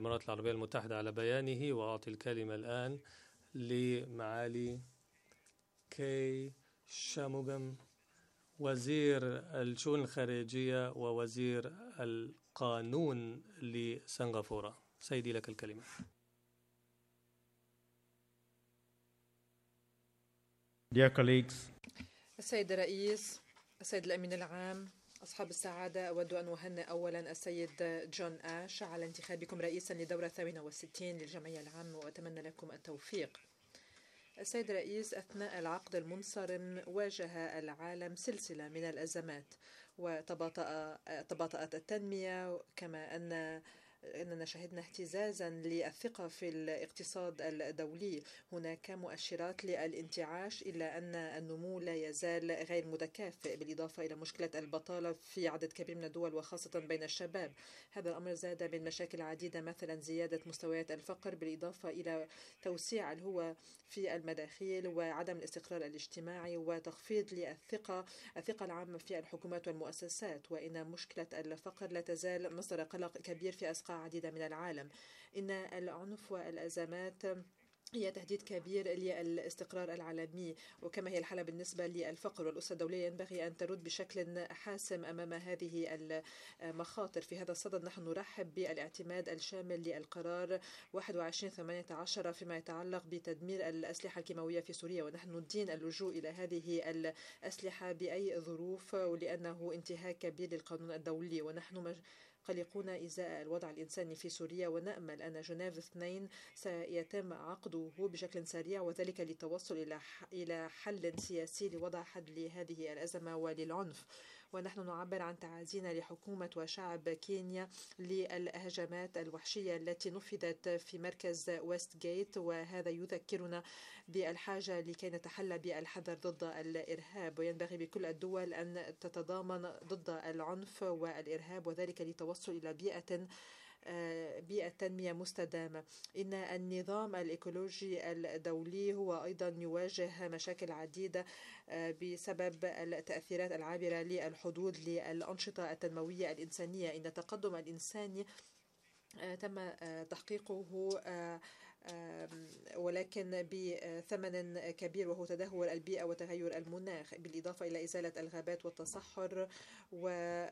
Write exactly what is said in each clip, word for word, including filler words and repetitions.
الإمارات العربية المتحدة على بيانه. وأعطي الكلمة الآن لمعالي كي شاموغم، وزير الشؤون الخارجية ووزير القانون لسنغافورة. سيدي لك الكلمة. Dear colleagues, السيد الرئيس، السيد الأمين العام، أصحاب السعادة، أود أن أهنئ أولا السيد جون آش على انتخابكم رئيسا للدورة الثامنة والستين للجمعية العامة، وأتمنى لكم التوفيق. السيد الرئيس، أثناء العقد المنصرم واجه العالم سلسلة من الأزمات، وتباطأ تباطأت التنمية، كما أن أننا شهدنا اهتزازا للثقة في الاقتصاد الدولي. هناك مؤشرات للانتعاش، إلا أن النمو لا يزال غير متكافئ، بالإضافة إلى مشكلة البطالة في عدد كبير من الدول وخاصة بين الشباب. هذا الأمر زاد من مشاكل عديدة، مثلا زيادة مستويات الفقر، بالإضافة إلى توسيع الهوة في المداخيل وعدم الاستقرار الاجتماعي وتخفيض للثقة الثقة العامة في الحكومات والمؤسسات. وإن مشكلة الفقر لا تزال مصدر قلق كبير في أصقاع عديدة من العالم. إن العنف والأزمات هي تهديد كبير للاستقرار العالمي، وكما هي الحالة بالنسبة للفقر، والأسرة الدولية ينبغي أن ترد بشكل حاسم أمام هذه المخاطر. في هذا الصدد نحن نرحب بالاعتماد الشامل للقرار واحد وعشرين ثمانية عشر فيما يتعلق بتدمير الأسلحة الكيماوية في سوريا، ونحن ندين اللجوء إلى هذه الأسلحة بأي ظروف، ولأنه انتهاك كبير للقانون الدولي. ونحن قلقون إزاء الوضع الإنساني في سوريا، ونأمل أن جنيف اثنين سيتم عقده بشكل سريع، وذلك للتوصل إلى إلى حل سياسي لوضع حد لهذه الأزمة وللعنف. ونحن نعبر عن تعازينا لحكومة وشعب كينيا للهجمات الوحشية التي نفذت في مركز ويست جيت، وهذا يذكرنا بالحاجة لكي نتحلى بالحذر ضد الإرهاب. وينبغي بكل الدول أن تتضامن ضد العنف والإرهاب، وذلك للتوصل إلى بيئة بيئة تنمية مستدامة. إن النظام الإيكولوجي الدولي هو أيضا يواجه مشاكل عديدة بسبب التأثيرات العابرة للحدود للأنشطة التنموية الإنسانية. إن التقدم الإنساني تم تحقيقه ولكن بثمن كبير، وهو تدهور البيئة وتغير المناخ، بالإضافة إلى إزالة الغابات والتصحر و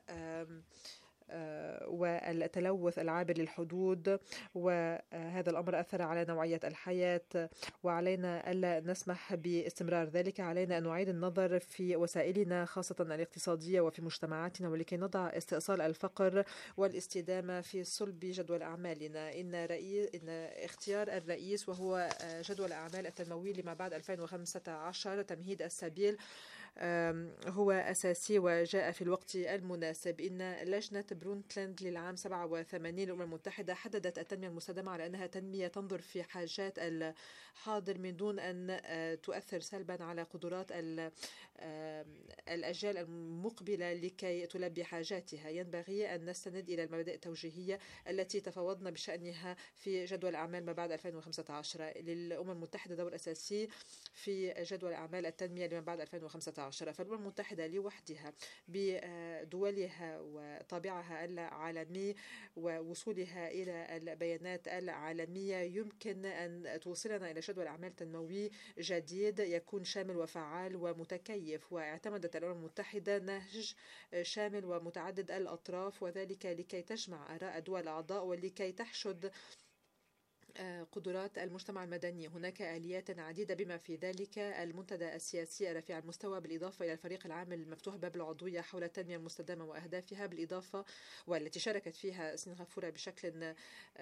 والتلوث العابر للحدود. وهذا الأمر أثر على نوعية الحياة، وعلينا ألا نسمح باستمرار ذلك. علينا أن نعيد النظر في وسائلنا خاصة الاقتصادية وفي مجتمعاتنا، ولكي نضع استئصال الفقر والاستدامة في صلب جدول أعمالنا. إن, رئيس إن اختيار الرئيس وهو جدول الأعمال التنموي لما بعد ألفين وخمسة عشر تمهيد السبيل هو أساسي وجاء في الوقت المناسب. إن لجنة برونتلاند للعام سبعة وثمانين للأمم المتحدة حددت التنمية المستدامة على أنها تنمية تنظر في حاجات الحاضر من دون أن تؤثر سلبا على قدرات الأجيال المقبلة لكي تلبي حاجاتها. ينبغي أن نستند إلى المبادئ التوجيهية التي تفاوضنا بشأنها في جدول أعمال ما بعد ألفين وخمسة عشر. للأمم المتحدة دور أساسي في جدول أعمال التنمية لما بعد ألفين وخمسة عشر. فالأمم المتحدة لوحدها بدولها وطابعها العالمي ووصولها إلى البيانات العالمية يمكن أن توصلنا إلى جدول أعمال تنموي جديد يكون شامل وفعال ومتكيف. واعتمدت الأمم المتحدة نهج شامل ومتعدد الأطراف، وذلك لكي تجمع آراء الدول الأعضاء ولكي تحشد قدرات المجتمع المدني. هناك آليات عديدة بما في ذلك المنتدى السياسي رفيع المستوى، بالإضافة إلى الفريق العام المفتوح باب العضوية حول التنمية المستدامة وأهدافها، بالإضافة والتي شاركت فيها سنغافورة بشكل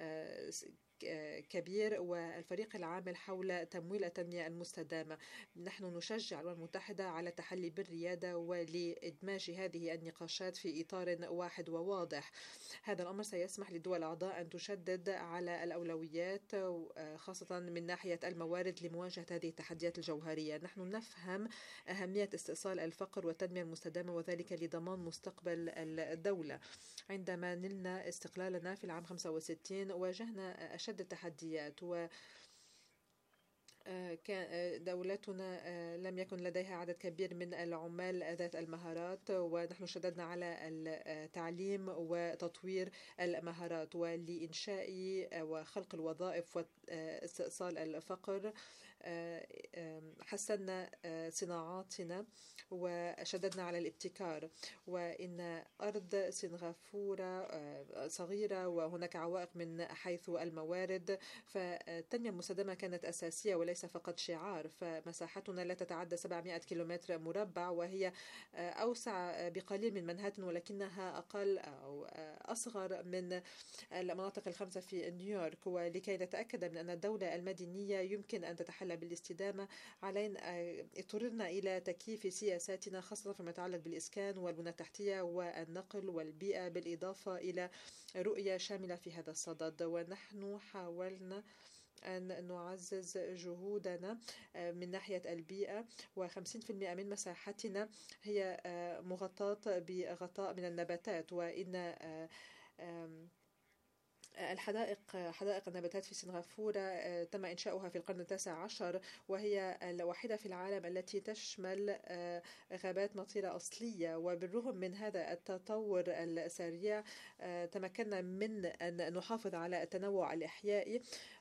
كبير، والفريق العامل حول تمويل التنمية المستدامة. نحن نشجع الأمم المتحدة على التحلي بالريادة ولإدماج هذه النقاشات في إطار واحد وواضح. هذا الأمر سيسمح للدول الأعضاء أن تشدد على الأولويات خاصة من ناحية الموارد لمواجهة هذه التحديات الجوهرية. نحن نفهم أهمية استئصال الفقر والتنمية المستدامة، وذلك لضمان مستقبل الدولة. عندما نلنا استقلالنا في العام خمسة وستين واجهنا أشد التحديات، و كان دولتنا لم يكن لديها عدد كبير من العمال ذات المهارات، ونحن شددنا على التعليم وتطوير المهارات ولإنشاء وخلق الوظائف واستئصال الفقر. حسنا صناعاتنا وشددنا على الابتكار، وإن أرض سنغافورة صغيرة وهناك عوائق من حيث الموارد، فالتنمية المستدامة كانت أساسية وليس فقط شعار. فمساحتنا لا تتعدى سبعمائة كيلومتر مربع، وهي أوسع بقليل من منهاتن، ولكنها أقل أو أصغر من المناطق الخمسة في نيويورك. ولكي نتأكد من أن الدولة المدنية يمكن أن تتحلى بالاستدامة، علينا اضطررنا إلى تكييف سياساتنا، خاصة فيما يتعلق بالإسكان والبنى التحتية والنقل والبيئة، بالإضافة إلى رؤية شاملة في هذا الصدد. ونحن حاولنا أن نعزز جهودنا من ناحية البيئة، وخمسين بالمئة من مساحتنا هي مغطاة بغطاء من النباتات. وإن الحدائق حدائق النباتات في سنغافورة تم إنشاؤها في القرن التاسع عشر، وهي الوحيدة في العالم التي تشمل غابات مطيرة أصلية. وبالرغم من هذا التطور السريع تمكنا من أن نحافظ على التنوع الإحيائي.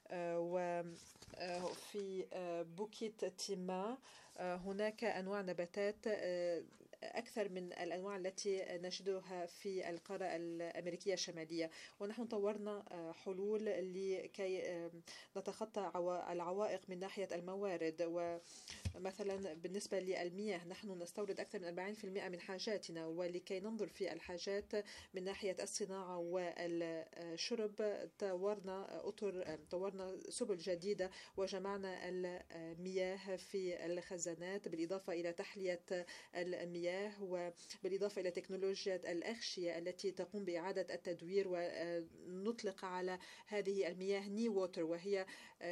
وفي بوكيت تيما هناك أنواع نباتات أكثر من الأنواع التي نجدها في القارة الأمريكية الشمالية. ونحن طورنا حلول لكي نتخطى العوائق من ناحية الموارد. ومثلا بالنسبة للمياه نحن نستورد أكثر من أربعين بالمئة من حاجاتنا، ولكي ننظر في الحاجات من ناحية الصناعة والشرب طورنا أطر طورنا سبل جديدة، وجمعنا المياه في الخزانات، بالإضافة إلى تحلية المياه، وبالإضافة إلى تكنولوجيا الأغشية التي تقوم بإعادة التدوير. ونطلق على هذه المياه ني ووتر، وهي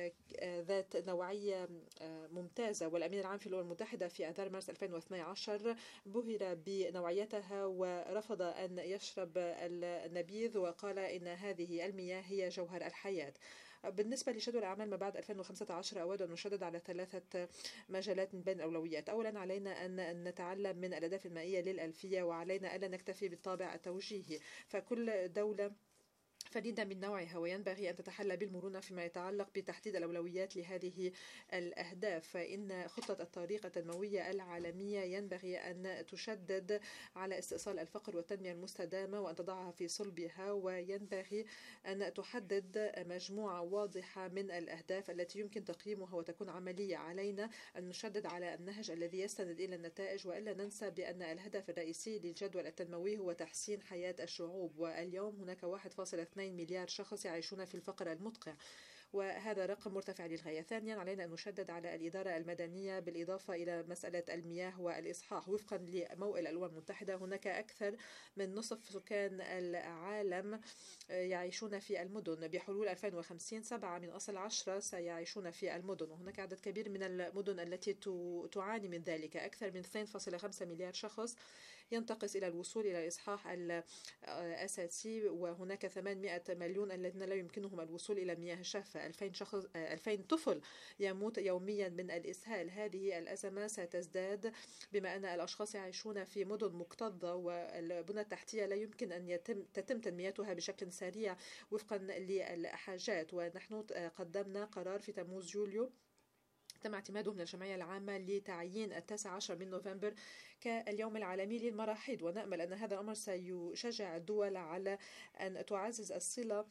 ذات نوعية ممتازة. والأمين العام في الأمم المتحدة في آذار مارس ألفين واثني عشر بهر بنوعيتها ورفض أن يشرب النبيذ، وقال إن هذه المياه هي جوهر الحياة. بالنسبة لجدول الأعمال ما بعد ألفين وخمسة عشر أود أن نشدد على ثلاثة مجالات من بين الأولويات. أولا، علينا أن نتعلم من الأهداف المائية للألفية، وعلينا ألا نكتفي بالطابع التوجيهي. فكل دولة فريدة من نوعها، وينبغي أن تتحلى بالمرونة فيما يتعلق بتحديد الأولويات لهذه الأهداف. فإن خطة الطريق التنموية العالمية ينبغي أن تشدد على استئصال الفقر والتنمية المستدامة وأن تضعها في صلبها، وينبغي أن تحدد مجموعة واضحة من الأهداف التي يمكن تقييمها وتكون عملية. علينا أن نشدد على النهج الذي يستند إلى النتائج، وإلا ننسى بأن الهدف الرئيسي للجدول التنموي هو تحسين حياة الشعوب. واليوم هناك واحد فاصلة اثنين مليار شخص يعيشون في الفقر المدقع، وهذا رقم مرتفع للغاية. ثانيا، علينا أن نشدد على الإدارة المدنية، بالإضافة إلى مسألة المياه والإصحاح. وفقا لموئل الأمم المتحدة هناك أكثر من نصف سكان العالم يعيشون في المدن. بحلول ألفين وخمسين سبعة من أصل عشرة سيعيشون في المدن، وهناك عدد كبير من المدن التي تعاني من ذلك. أكثر من اثنين فاصلة خمسة مليار شخص ينتقص إلى الوصول إلى الإصحاح الأساسي، وهناك ثمانمائة مليون الذين لا يمكنهم الوصول إلى مياه شافة. ألفين شخص ألفين طفل يموت يوميا من الإسهال. هذه الأزمة ستزداد بما أن الأشخاص يعيشون في مدن مكتظة، والبنى التحتية لا يمكن أن يتم تتم تنميتها بشكل سريع وفقا للحاجات. ونحن قدمنا قرار في تموز يوليو تم اعتماده من الجمعية العامة لتعيين التاسع عشر من نوفمبر كاليوم العالمي للمراحيض، ونأمل أن هذا الأمر سيشجع الدول على أن تعزز الصلة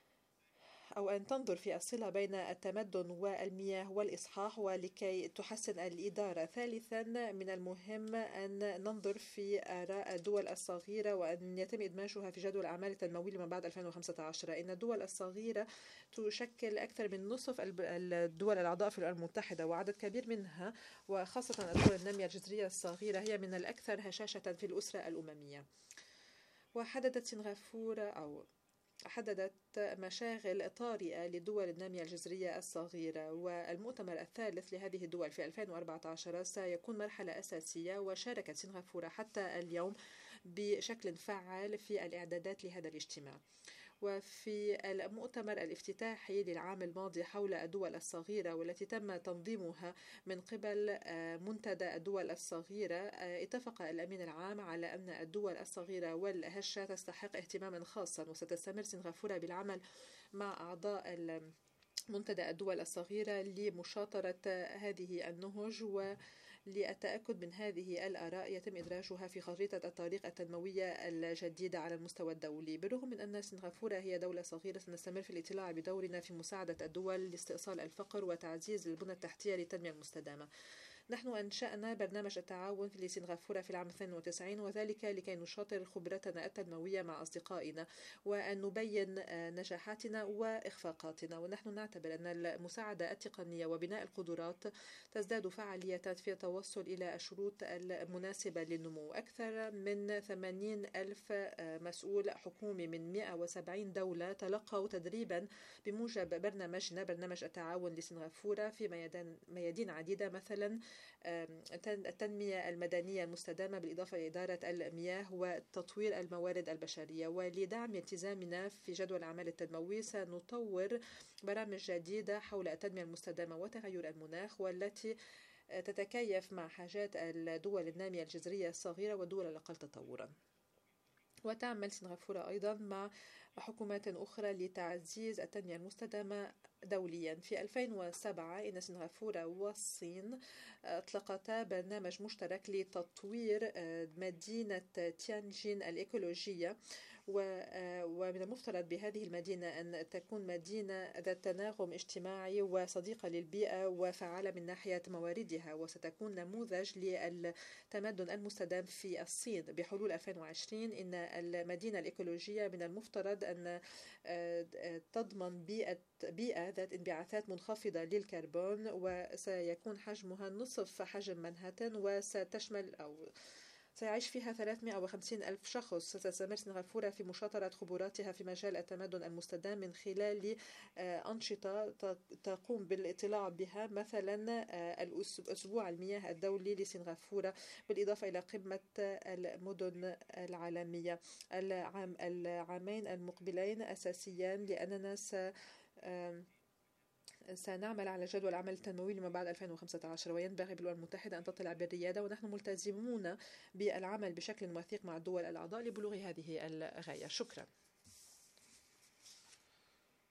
أو أن تنظر في الصلة بين التمدن والمياه والإصحاح، ولكي تحسن الإدارة. ثالثا، من المهم أن ننظر في آراء الدول الصغيرة وأن يتم إدماجها في جدول الأعمال التنموي لما بعد ألفين وخمسة عشر. إن الدول الصغيرة تشكل أكثر من نصف الدول الأعضاء في الأمم المتحدة، وعدد كبير منها وخاصة الدول النامية الجزرية الصغيرة هي من الأكثر هشاشة في الأسرة الأممية. وحددت سنغافورة أو حددت مشاغل طارئة للدول النامية الجزرية الصغيرة، والمؤتمر الثالث لهذه الدول في ألفين وأربعة عشر سيكون مرحلة أساسية. وشاركت سنغافورة حتى اليوم بشكل فعال في الإعدادات لهذا الاجتماع. وفي المؤتمر الافتتاحي للعام الماضي حول الدول الصغيرة والتي تم تنظيمها من قبل منتدى الدول الصغيرة، اتفق الأمين العام على أن الدول الصغيرة والهشة تستحق اهتماما خاصا، وستستمر سنغافورة بالعمل مع أعضاء منتدى الدول الصغيرة لمشاطرة هذه النهج وللتأكد من هذه الآراء يتم إدراجها في خريطة الطريق التنموية الجديدة على المستوى الدولي. بالرغم من أن سنغافورة هي دولة صغيرة، سنستمر في الاطلاع بدورنا في مساعدة الدول لاستئصال الفقر وتعزيز البنى التحتية للتنمية المستدامة. نحن أنشأنا برنامج التعاون لسنغافورة في العام اثنين وتسعين، وذلك لكي نشاطر خبرتنا التنموية مع أصدقائنا وأن نبين نجاحاتنا وإخفاقاتنا. ونحن نعتبر أن المساعدة التقنية وبناء القدرات تزداد فعالية في التوصل إلى الشروط المناسبة للنمو. أكثر من ثمانين ألف مسؤول حكومي من مئة وسبعين دولة تلقوا تدريبا بموجب برنامجنا برنامج التعاون لسنغافورة في ميادين, ميادين عديدة، مثلا التنمية المدنية المستدامة بالإضافة إلى إدارة المياه وتطوير الموارد البشرية. ولدعم التزامنا في جدول الأعمال التنموي سنطور برامج جديدة حول التنمية المستدامة وتغير المناخ، والتي تتكيف مع حاجات الدول النامية الجزرية الصغيرة والدول الأقل تطورا. وتعمل سنغافورة أيضا مع حكومات أخرى لتعزيز التنمية المستدامة دوليا. في ألفين وسبعة إن سنغافورة والصين أطلقتا برنامج مشترك لتطوير مدينة تيانجين الإيكولوجية، ومن المفترض بهذه المدينة أن تكون مدينة ذات تناغم اجتماعي وصديقة للبيئة وفعالة من ناحية مواردها، وستكون نموذج للتمدن المستدام في الصين. بحلول ألفين وعشرين إن المدينة الإيكولوجية من المفترض أن تضمن بيئة بيئة ذات انبعاثات منخفضة للكربون، وسيكون حجمها نصف حجم منهاتن، وستشمل أو سيعيش فيها ثلاثمئة وخمسين ألف شخص. ستستمر سنغافورة في مشاطرة خبراتها في مجال التمدن المستدام من خلال أنشطة تقوم بالاطلاع بها، مثلا الأسبوع المياه الدولي لسنغافورة، بالإضافة إلى قمة المدن العالمية العام العامين المقبلين أساسيا، لأننا س سنعمل على جدول العمل التنموي لما بعد ألفين وخمسة عشر. وينبغي بالأمم المتحدة أن تطلع بالريادة، ونحن ملتزمون بالعمل بشكل وثيق مع الدول الأعضاء لبلوغ هذه الغاية. شكرا.